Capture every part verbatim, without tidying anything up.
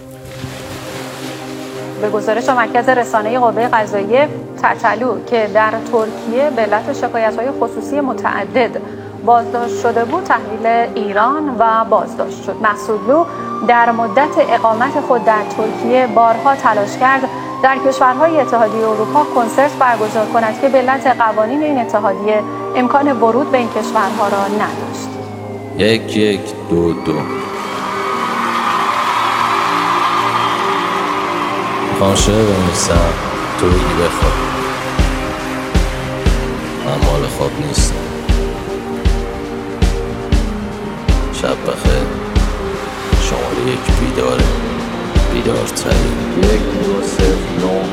به گزارش مرکز رسانه قوه قضاییه تتلو که در ترکیه به علت شکایت‌های خصوصی متعدد بازداشت شده بود تحویل ایران و بازداشت شد. مقصودلو در مدت اقامت خود در ترکیه بارها تلاش کرد در کشورهای اتحادیه اروپا کنسرت برگزار کند که به علت قوانین این اتحادیه امکان ورود به این کشورها را نداشت. یک یک دو دو میخوام شعر بنویسم تو بگی بخواب، من مال خواب نیستم. شب بخیر، شماره یک بیداره، بیدارترین. یک دو صفر نو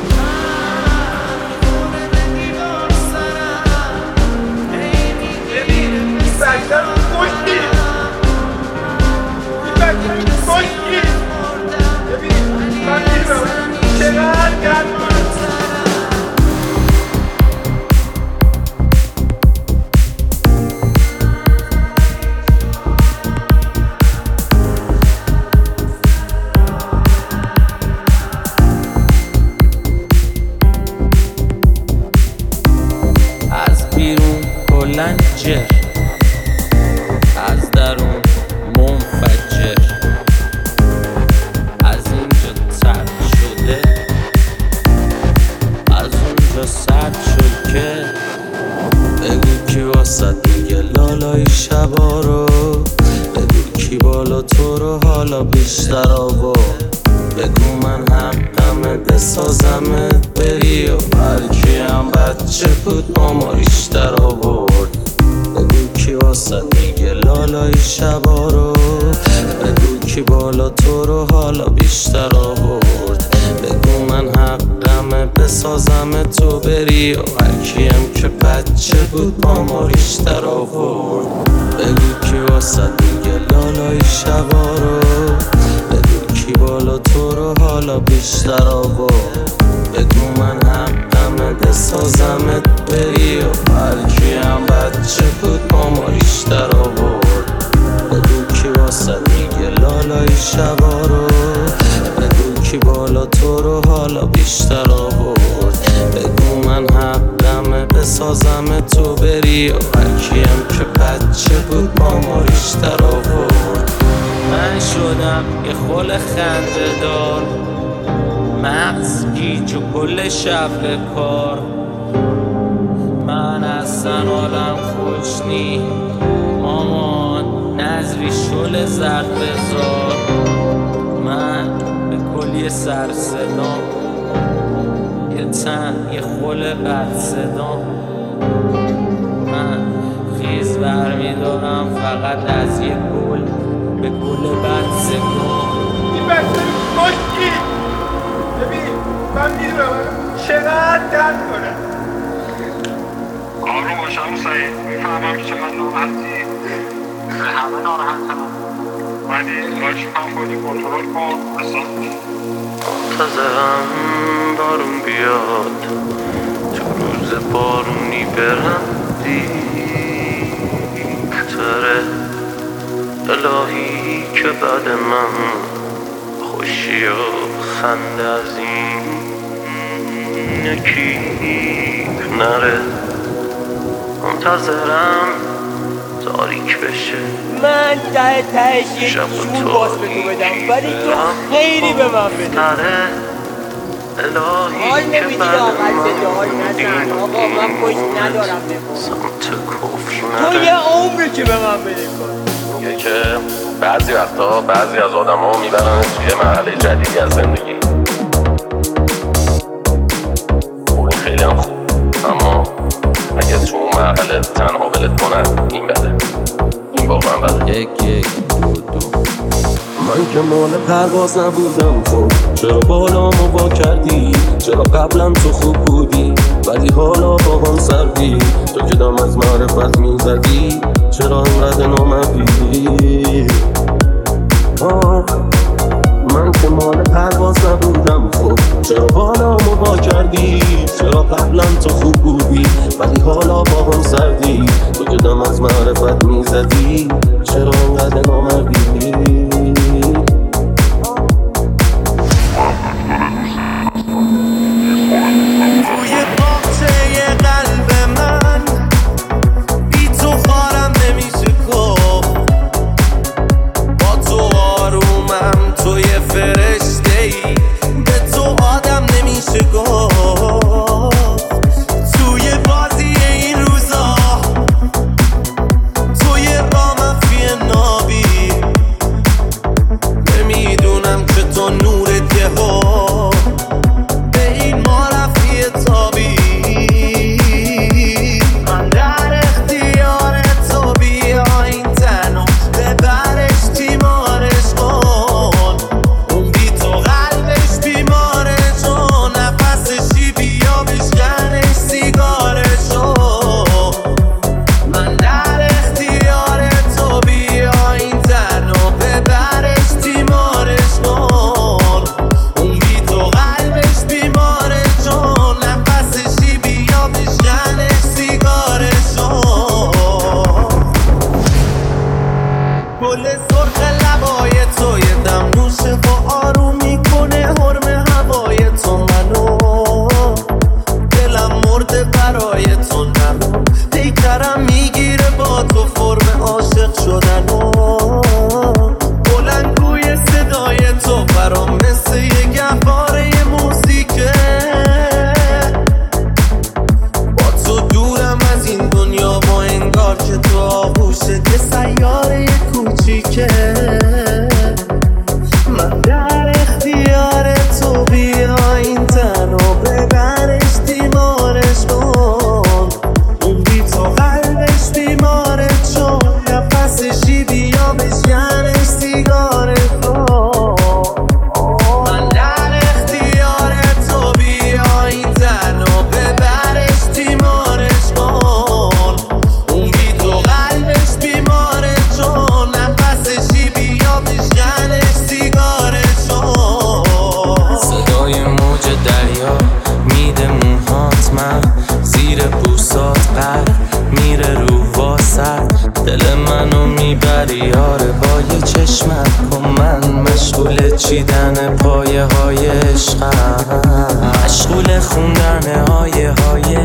جر، از درون منفجر، از اینجا ترد شده، از اونجا سرد شد که بگو کی واسد میگه لالای شبا رو، بگو کی بالا تو رو حالا بیشتر آورد، بگو من حقمه بسازمت بری و هرکیم بچه بود با ما ریشتر آورد، بگو کی واسد میگه لالای شبا رو، بگو کی بالا تو رو حالا بیشتر آورد، بگو من حقمه بسازمت تو بری و هرکیم که بچه بود با ما ریشتر آورد، بگو کی واسد میگه لالای شبا رو، کی بالا تو رو حالا بیشتر آورد، بگو من حقمه بسازمت بری و هرکیم بچه بود با ما ریشتر آورد، بگو کی واسد میگه لالای شبا رو، بگو کی بالا تو رو حالا بیشتر آورد، بگو من حقمه بسازمت تو بری و هرکیم که بچه بود با ما ریشتر آورد. من شدم یه خل خنده دار، مغز گیج و کل شب به کار، من اصلا حالم خوش نی مامان نظری شل زرد بزار، من به کلی سر صدام یه تن یه خل بد صدام، من خیز برمیدارم فقط از یه گل به گل بد سگم. این بچه خوشگی ببین من میدونم چقدر درد کنه. آروم باش عمو سعید، میفهمم که چقدر ناراحتی، همه ناراحتم، ولی خواهش میکنم خودی کنترل کن. اصلا منتظرم بارون بیاد، تو روز بارونی برم دیرتره، الهی که بعد من خوشی و خنده از این یکی نره، منتظرم تاریک بشه، من ته تهش یک جون باز به تو بدم ولی تو خیلی به من بده. حال نمیدید آقا زده حال نزن آقا من پشت ندارم نمون تو یه عمری که به من بده کن. میگه که بعضی وقتا بعضی از آدم ها میبرن توی مرحله جدیدی از زندگی، خب این خیلی هم خوب، اما اگه تو اون مرحله تنها ولت کنن این بده، این واقعا بده. یک یک دو دو من که مال پرواز نبودم، خب چرا بالامو وا کردی؟ چرا قبلا تو خوب بودی ولی حالا با هم سردی؟ تو که دم از معرفت میزدی چرا انقدر نامدی؟ آه من که مال پرواز نبودم، خب چرا بالامو وا کردی؟ چرا قبلا تو خوب بودی ولی حالا با هم سردی؟ تو که دم از معرفت میزدی چرا انقدر نامدی؟ پیچیدن پایه های عشقم، مشغول خوندن آیه های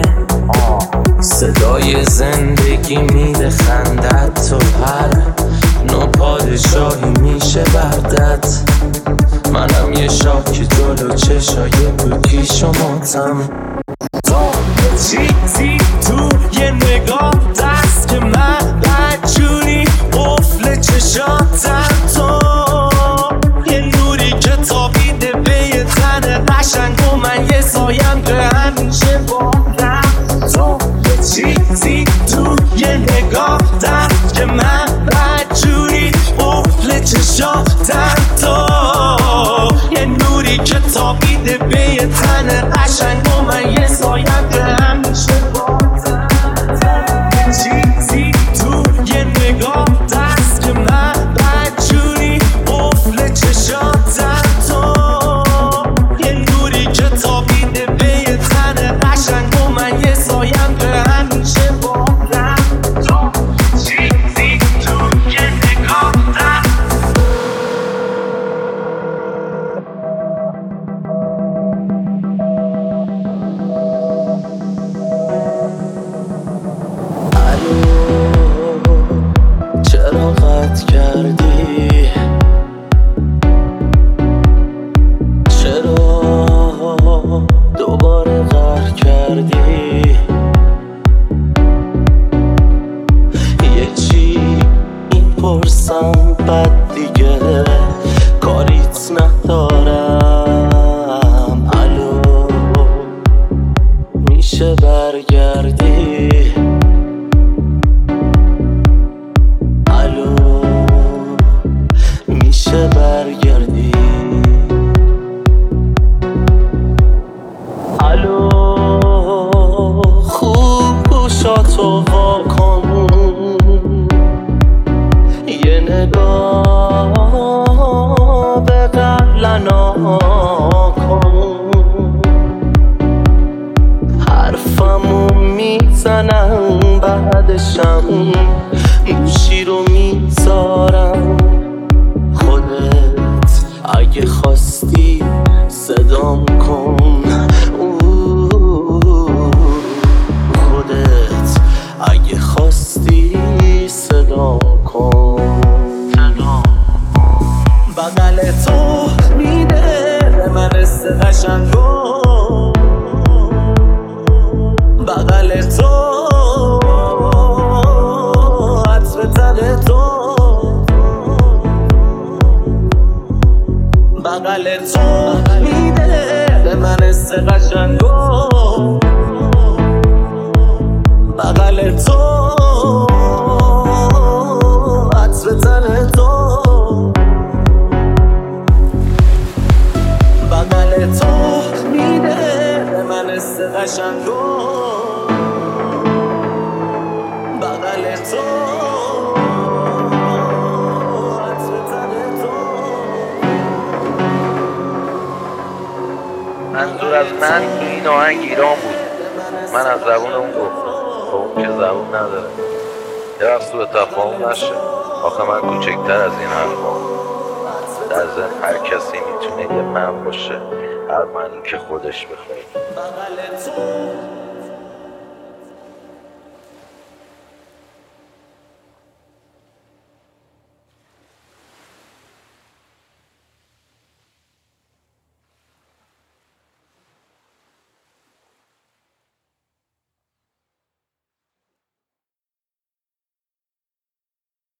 صدای زندگی میده خندت، تو هر نوع پادشاهی میشه بردت. منم یه شاه که جلو چشای بکیش و ماتم. تو یه چیزی تو یه نگاه دست که من بدجوری قفل چشاتم. تو یه نوری که تابیده به یه تن قشنگ و من یه سایم که همیشه بادم. تو یه چیزی تو یه نگاه دست که من بدجوری قفل چشاتم. تو یه نوری که تابیده به یه تن قشنگ و من یه سایم که همیشه بادم. یه چیزی تو یه نگاه دست که من بدجوری قفل چشاتم. تو یه نوری که تابیده به یه تن قشنگ و من یه سایم که همیشه بادم. تو چیزی تو یه نگاه دست. چرا قطع کردی؟ چرا دوباره قهر کردی؟ یه چی میپرسم بعد دیگه کاریت ندارم. الو میشه برگردی؟ میشه برگردی؟ الو خوب گوشاتو واکن، یه نگاه به قبلنا کن. حرفمو میزنم بعدشم گوشی رو میذارم. خودت اگه خواستی صدام کن. خودت اگه خواستی صدا کن. بغل تو میده به من حس قشنگو. بغل تو عطر تن تو. بغل تو میده به من حس قشنگو. بغل تو عطر تن تو. بغل تو میده به من حس قشنگو. بغل تو منظور از من تو این آهنگ ایران بود. من از زبون اون گفتم با اون که زبون نداره. یه وقت سوء تفاهم نشه. آخه من کوچکتر از این حرفا. در ضمن هر کسی میتونه یه من باشه، هر منی که خودش بخواد.